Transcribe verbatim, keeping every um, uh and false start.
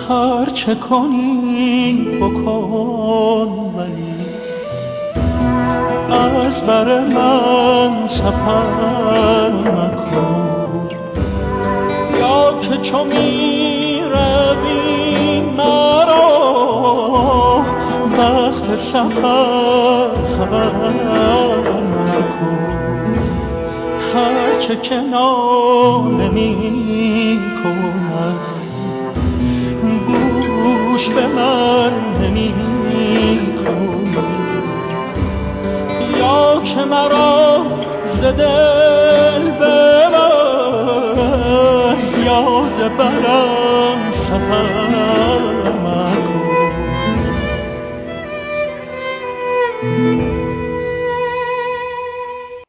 هر چه کنی بکن ولی از بر من سفر مکن، یا که چو می روی مرا وقت سفر خبر مکن. هر چه که ناله می کند گوش به من نمی کنی، یا که مرا ز دل ببر یاد برم